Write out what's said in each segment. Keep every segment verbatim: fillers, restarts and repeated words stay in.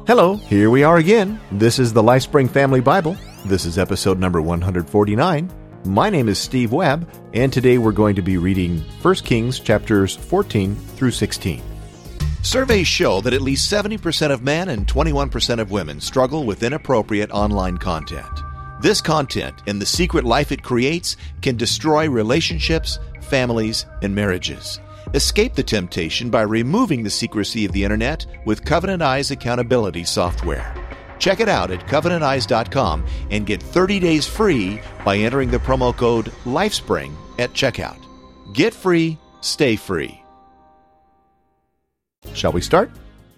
Hello, here we are again. This is the LifeSpring Family Bible. This is episode number one hundred forty-nine. My name is Steve Webb, and today we're going to be reading First Kings chapters fourteen through sixteen. Surveys show that at least seventy percent of men and twenty-one percent of women struggle with inappropriate online content. This content and the secret life it creates can destroy relationships, families, and marriages. Escape the temptation by removing the secrecy of the internet with Covenant Eyes accountability software. Check it out at covenant eyes dot com and get thirty days free by entering the promo code LifeSpring at checkout. Get free, stay free. Shall we start?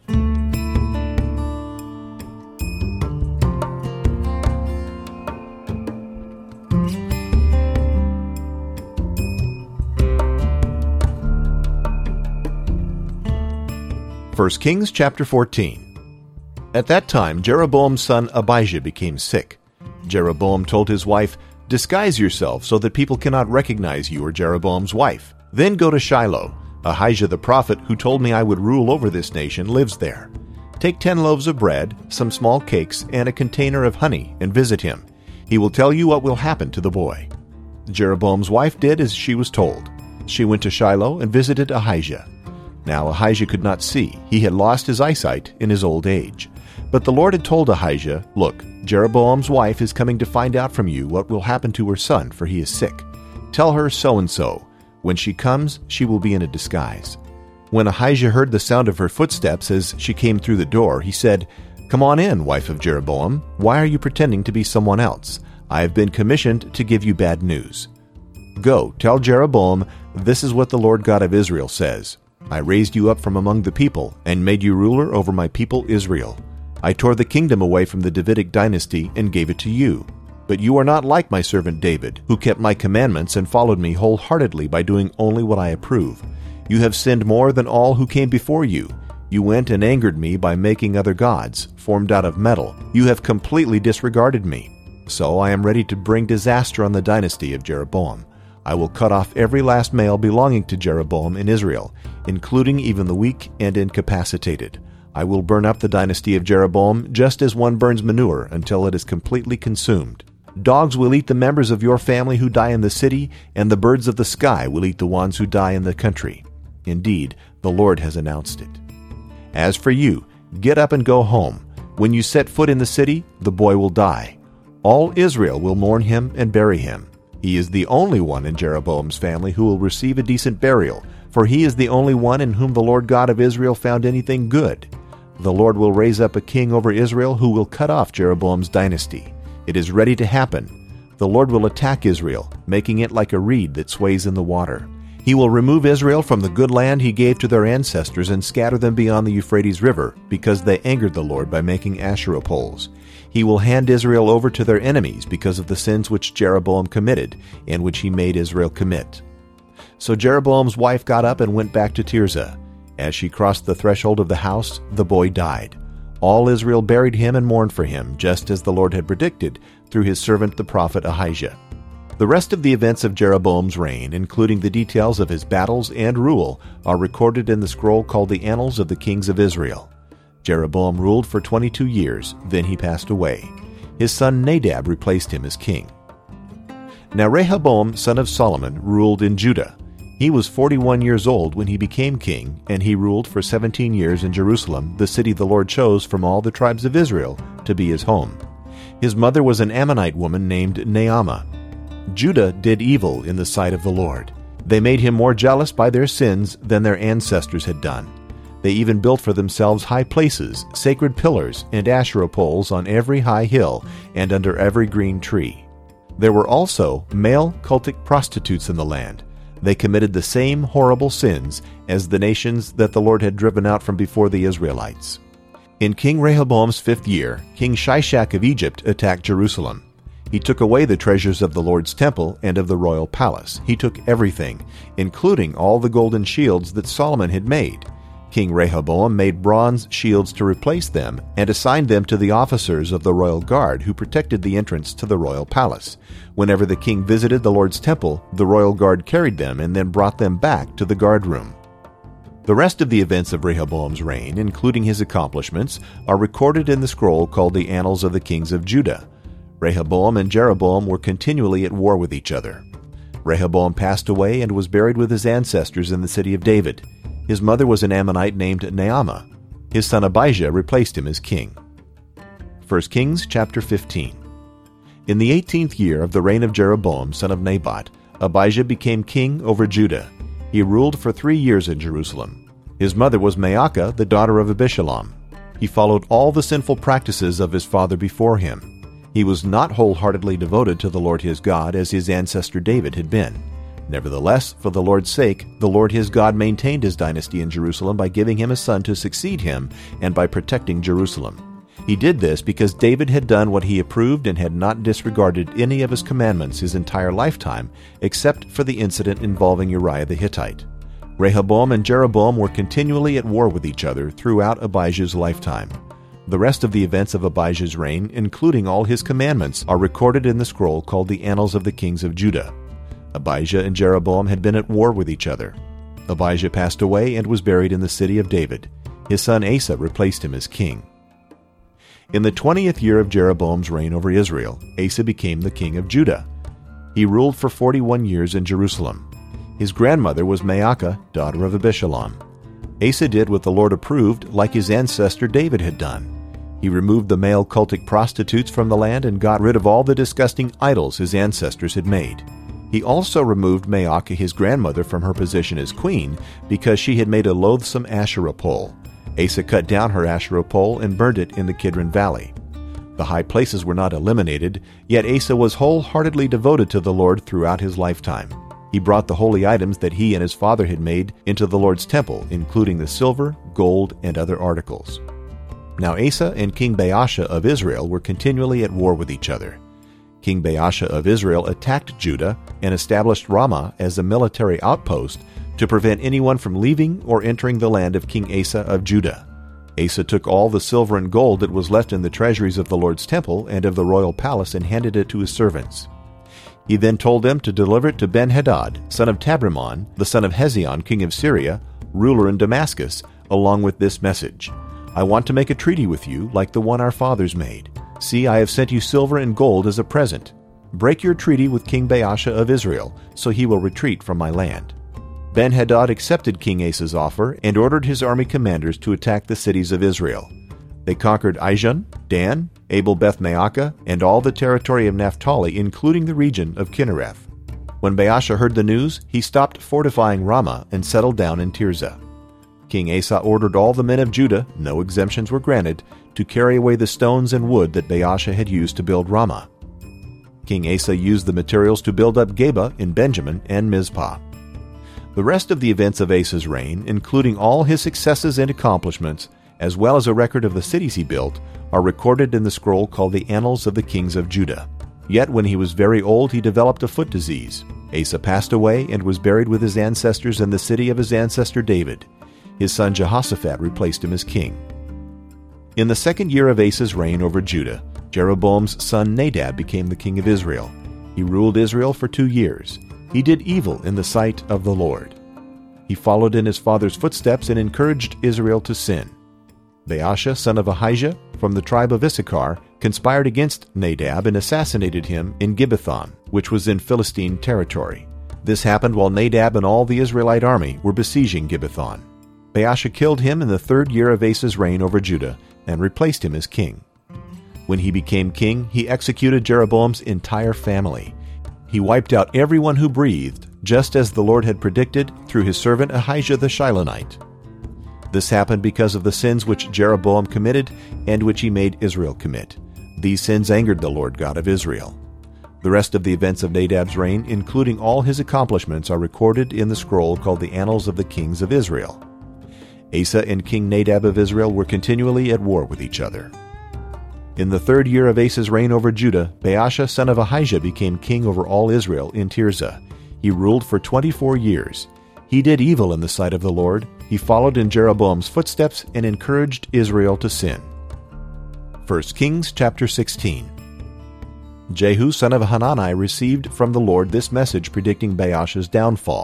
First Kings chapter fourteen. At that time, Jeroboam's son Abijah became sick. Jeroboam told his wife, "Disguise yourself so that people cannot recognize you are Jeroboam's wife. Then go to Shiloh. Ahijah the prophet, who told me I would rule over this nation, lives there. Take ten loaves of bread, some small cakes, and a container of honey, and visit him. He will tell you what will happen to the boy." Jeroboam's wife did as she was told. She went to Shiloh and visited Ahijah. Now Ahijah could not see. He had lost his eyesight in his old age. But the Lord had told Ahijah, "Look, Jeroboam's wife is coming to find out from you what will happen to her son, for he is sick. Tell her so-and-so. When she comes, she will be in a disguise." When Ahijah heard the sound of her footsteps as she came through the door, he said, "Come on in, wife of Jeroboam. Why are you pretending to be someone else? I have been commissioned to give you bad news. Go, tell Jeroboam, this is what the Lord God of Israel says. I raised you up from among the people and made you ruler over my people Israel. I tore the kingdom away from the Davidic dynasty and gave it to you. But you are not like my servant David, who kept my commandments and followed me wholeheartedly by doing only what I approve. You have sinned more than all who came before you. You went and angered me by making other gods, formed out of metal. You have completely disregarded me. So I am ready to bring disaster on the dynasty of Jeroboam. I will cut off every last male belonging to Jeroboam in Israel, including even the weak and incapacitated. I will burn up the dynasty of Jeroboam just as one burns manure until it is completely consumed. Dogs will eat the members of your family who die in the city, and the birds of the sky will eat the ones who die in the country. Indeed, the Lord has announced it. As for you, get up and go home. When you set foot in the city, the boy will die. All Israel will mourn him and bury him. He is the only one in Jeroboam's family who will receive a decent burial, for he is the only one in whom the Lord God of Israel found anything good. The Lord will raise up a king over Israel who will cut off Jeroboam's dynasty. It is ready to happen. The Lord will attack Israel, making it like a reed that sways in the water. He will remove Israel from the good land he gave to their ancestors and scatter them beyond the Euphrates River, because they angered the Lord by making Asherah poles. He will hand Israel over to their enemies because of the sins which Jeroboam committed, and which he made Israel commit. So Jeroboam's wife got up and went back to Tirzah. As she crossed the threshold of the house, the boy died. All Israel buried him and mourned for him, just as the Lord had predicted through his servant the prophet Ahijah. The rest of the events of Jeroboam's reign, including the details of his battles and rule, are recorded in the scroll called the Annals of the Kings of Israel. Jeroboam ruled for twenty-two years, then he passed away. His son Nadab replaced him as king. Now Rehoboam, son of Solomon, ruled in Judah. He was forty-one years old when he became king, and he ruled for seventeen years in Jerusalem, the city the Lord chose from all the tribes of Israel to be his home. His mother was an Ammonite woman named Naamah. Judah did evil in the sight of the Lord. They made him more jealous by their sins than their ancestors had done. They even built for themselves high places, sacred pillars, and Asherah poles on every high hill and under every green tree. There were also male cultic prostitutes in the land. They committed the same horrible sins as the nations that the Lord had driven out from before the Israelites. In King Rehoboam's fifth year, King Shishak of Egypt attacked Jerusalem. He took away the treasures of the Lord's temple and of the royal palace. He took everything, including all the golden shields that Solomon had made. King Rehoboam made bronze shields to replace them and assigned them to the officers of the royal guard who protected the entrance to the royal palace. Whenever the king visited the Lord's temple, the royal guard carried them and then brought them back to the guard room. The rest of the events of Rehoboam's reign, including his accomplishments, are recorded in the scroll called the Annals of the Kings of Judah. Rehoboam and Jeroboam were continually at war with each other. Rehoboam passed away and was buried with his ancestors in the city of David. His mother was an Ammonite named Naamah. His son Abijah replaced him as king. First Kings chapter fifteen. In the eighteenth year of the reign of Jeroboam, son of Nebat, Abijah became king over Judah. He ruled for three years in Jerusalem. His mother was Maacah, the daughter of Abishalom. He followed all the sinful practices of his father before him. He was not wholeheartedly devoted to the Lord his God as his ancestor David had been. Nevertheless, for the Lord's sake, the Lord his God maintained his dynasty in Jerusalem by giving him a son to succeed him and by protecting Jerusalem. He did this because David had done what he approved and had not disregarded any of his commandments his entire lifetime, except for the incident involving Uriah the Hittite. Rehoboam and Jeroboam were continually at war with each other throughout Abijah's lifetime. The rest of the events of Abijah's reign, including all his commandments, are recorded in the scroll called the Annals of the Kings of Judah. Abijah and Jeroboam had been at war with each other. Abijah passed away and was buried in the city of David. His son Asa replaced him as king. In the twentieth year of Jeroboam's reign over Israel, Asa became the king of Judah. He ruled for forty-one years in Jerusalem. His grandmother was Maacah, daughter of Abishalom. Asa did what the Lord approved, like his ancestor David had done. He removed the male cultic prostitutes from the land and got rid of all the disgusting idols his ancestors had made. He also removed Maacah, his grandmother, from her position as queen because she had made a loathsome Asherah pole. Asa cut down her Asherah pole and burned it in the Kidron Valley. The high places were not eliminated, yet Asa was wholeheartedly devoted to the Lord throughout his lifetime. He brought the holy items that he and his father had made into the Lord's temple, including the silver, gold, and other articles. Now Asa and King Baasha of Israel were continually at war with each other. King Baasha of Israel attacked Judah and established Ramah as a military outpost to prevent anyone from leaving or entering the land of King Asa of Judah. Asa took all the silver and gold that was left in the treasuries of the Lord's temple and of the royal palace and handed it to his servants. He then told them to deliver it to Ben-Hadad, son of Tabrimon, the son of Hezion, king of Syria, ruler in Damascus, along with this message: I want to make a treaty with you like the one our fathers made. See, I have sent you silver and gold as a present. Break your treaty with King Baasha of Israel, so he will retreat from my land. Ben-Hadad accepted King Asa's offer and ordered his army commanders to attack the cities of Israel. They conquered Ijon, Dan, Abel-Beth-Maacah, and all the territory of Naphtali, including the region of Kinnereth. When Baasha heard the news, he stopped fortifying Ramah and settled down in Tirzah. King Asa ordered all the men of Judah, no exemptions were granted, to carry away the stones and wood that Baasha had used to build Ramah. King Asa used the materials to build up Geba in Benjamin and Mizpah. The rest of the events of Asa's reign, including all his successes and accomplishments, as well as a record of the cities he built, are recorded in the scroll called the Annals of the Kings of Judah. Yet when he was very old, he developed a foot disease. Asa passed away and was buried with his ancestors in the city of his ancestor David. His son Jehoshaphat replaced him as king. In the second year of Asa's reign over Judah, Jeroboam's son Nadab became the king of Israel. He ruled Israel for two years. He did evil in the sight of the Lord. He followed in his father's footsteps and encouraged Israel to sin. Baasha, son of Ahijah, from the tribe of Issachar, conspired against Nadab and assassinated him in Gibbethon, which was in Philistine territory. This happened while Nadab and all the Israelite army were besieging Gibbethon. Baasha killed him in the third year of Asa's reign over Judah and replaced him as king. When he became king, he executed Jeroboam's entire family. He wiped out everyone who breathed, just as the Lord had predicted through his servant Ahijah the Shilonite. This happened because of the sins which Jeroboam committed and which he made Israel commit. These sins angered the Lord God of Israel. The rest of the events of Nadab's reign, including all his accomplishments, are recorded in the scroll called the Annals of the Kings of Israel. Asa and King Nadab of Israel were continually at war with each other. In the third year of Asa's reign over Judah, Baasha, son of Ahijah, became king over all Israel in Tirzah. He ruled for twenty-four years. He did evil in the sight of the Lord. He followed in Jeroboam's footsteps and encouraged Israel to sin. First Kings chapter sixteen. Jehu, son of Hanani, received from the Lord this message predicting Baasha's downfall.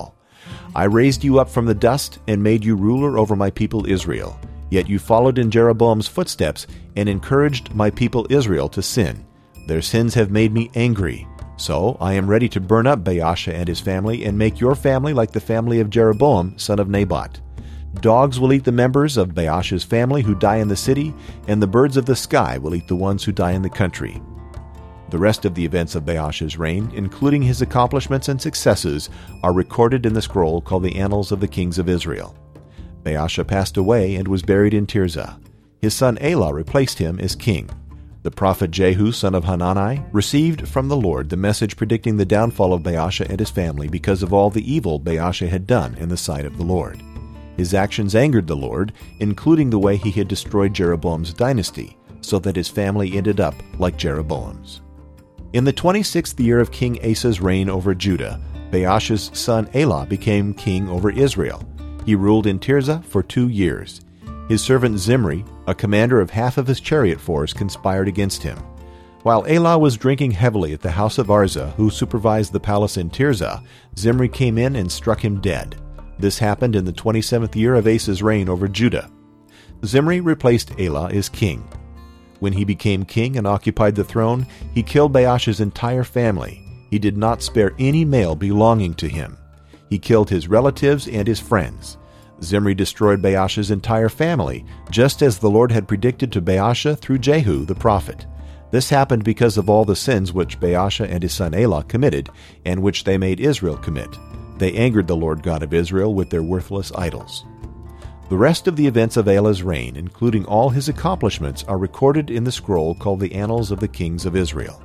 I raised you up from the dust and made you ruler over my people Israel. Yet you followed in Jeroboam's footsteps and encouraged my people Israel to sin. Their sins have made me angry. So I am ready to burn up Baasha and his family and make your family like the family of Jeroboam, son of Nebat. Dogs will eat the members of Baasha's family who die in the city, and the birds of the sky will eat the ones who die in the country. The rest of the events of Baasha's reign, including his accomplishments and successes, are recorded in the scroll called the Annals of the Kings of Israel. Baasha passed away and was buried in Tirzah. His son Elah replaced him as king. The prophet Jehu, son of Hanani, received from the Lord the message predicting the downfall of Baasha and his family because of all the evil Baasha had done in the sight of the Lord. His actions angered the Lord, including the way he had destroyed Jeroboam's dynasty, so that his family ended up like Jeroboam's. In the twenty-sixth year of King Asa's reign over Judah, Baasha's son Elah became king over Israel. He ruled in Tirzah for two years. His servant Zimri, a commander of half of his chariot force, conspired against him. While Elah was drinking heavily at the house of Arza, who supervised the palace in Tirzah, Zimri came in and struck him dead. This happened in the twenty-seventh year of Asa's reign over Judah. Zimri replaced Elah as king. When he became king and occupied the throne, he killed Baasha's entire family. He did not spare any male belonging to him. He killed his relatives and his friends. Zimri destroyed Baasha's entire family, just as the Lord had predicted to Baasha through Jehu the prophet. This happened because of all the sins which Baasha and his son Elah committed, and which they made Israel commit. They angered the Lord God of Israel with their worthless idols. The rest of the events of Elah's reign, including all his accomplishments, are recorded in the scroll called the Annals of the Kings of Israel.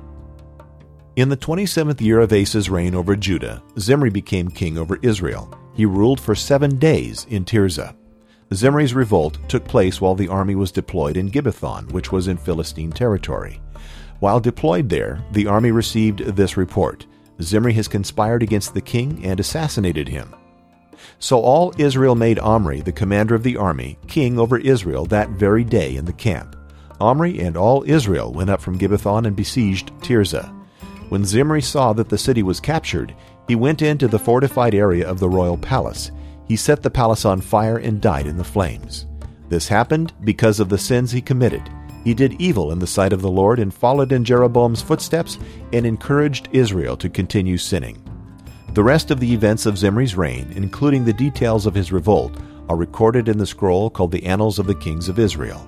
In the twenty-seventh year of Asa's reign over Judah, Zimri became king over Israel. He ruled for seven days in Tirzah. Zimri's revolt took place while the army was deployed in Gibbethon, which was in Philistine territory. While deployed there, the army received this report: Zimri has conspired against the king and assassinated him. So all Israel made Omri, the commander of the army, king over Israel that very day in the camp. Omri and all Israel went up from Gibbethon and besieged Tirzah. When Zimri saw that the city was captured, he went into the fortified area of the royal palace. He set the palace on fire and died in the flames. This happened because of the sins he committed. He did evil in the sight of the Lord and followed in Jeroboam's footsteps and encouraged Israel to continue sinning. The rest of the events of Zimri's reign, including the details of his revolt, are recorded in the scroll called the Annals of the Kings of Israel.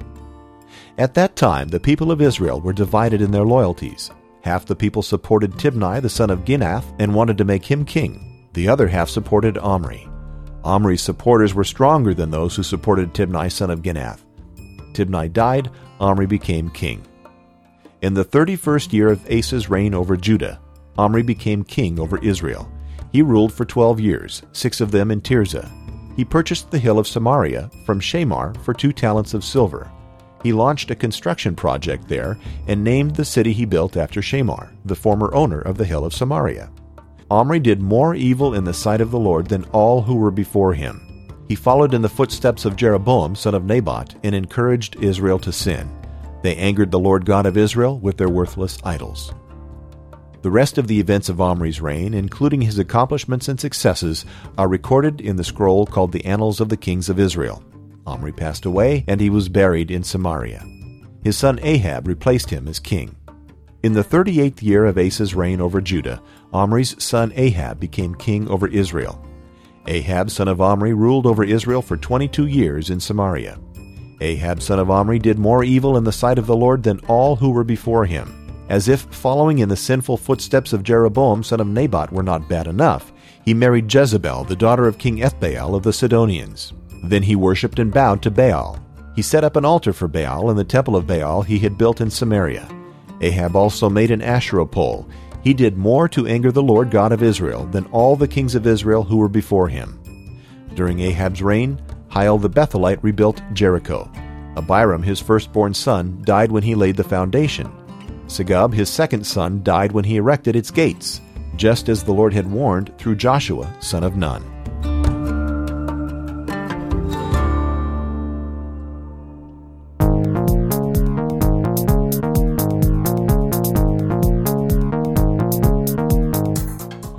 At that time, the people of Israel were divided in their loyalties. Half the people supported Tibni, the son of Ginath, and wanted to make him king. The other half supported Omri. Omri's supporters were stronger than those who supported Tibni, son of Ginath. Tibni died, Omri became king. In the thirty-first year of Asa's reign over Judah, Omri became king over Israel. He ruled for twelve years, six of them in Tirzah. He purchased the hill of Samaria from Shamar for two talents of silver. He launched a construction project there and named the city he built after Shamar, the former owner of the hill of Samaria. Omri did more evil in the sight of the Lord than all who were before him. He followed in the footsteps of Jeroboam, son of Nebat, and encouraged Israel to sin. They angered the Lord God of Israel with their worthless idols. The rest of the events of Omri's reign, including his accomplishments and successes, are recorded in the scroll called the Annals of the Kings of Israel. Omri passed away, and he was buried in Samaria. His son Ahab replaced him as king. In the thirty-eighth year of Asa's reign over Judah, Omri's son Ahab became king over Israel. Ahab, son of Omri, ruled over Israel for twenty-two years in Samaria. Ahab, son of Omri, did more evil in the sight of the Lord than all who were before him. As if following in the sinful footsteps of Jeroboam, son of Nebat, were not bad enough, he married Jezebel, the daughter of King Ethbaal of the Sidonians. Then he worshipped and bowed to Baal. He set up an altar for Baal in the temple of Baal he had built in Samaria. Ahab also made an Asherah pole. He did more to anger the Lord God of Israel than all the kings of Israel who were before him. During Ahab's reign, Hiel the Bethelite rebuilt Jericho. Abiram, his firstborn son, died when he laid the foundation. Segub, his second son, died when he erected its gates, just as the Lord had warned through Joshua, son of Nun.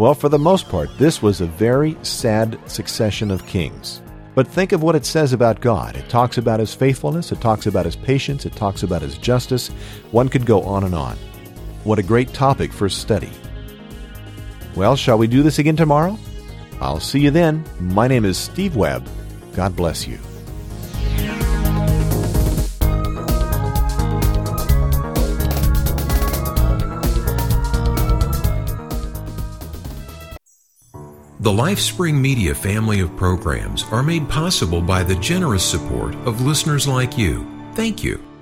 Well, for the most part, this was a very sad succession of kings. But think of what it says about God. It talks about His faithfulness, it talks about His patience, it talks about His justice. One could go on and on. What a great topic for study. Well, shall we do this again tomorrow? I'll see you then. My name is Steve Webb. God bless you. The LifeSpring Media family of programs are made possible by the generous support of listeners like you. Thank you.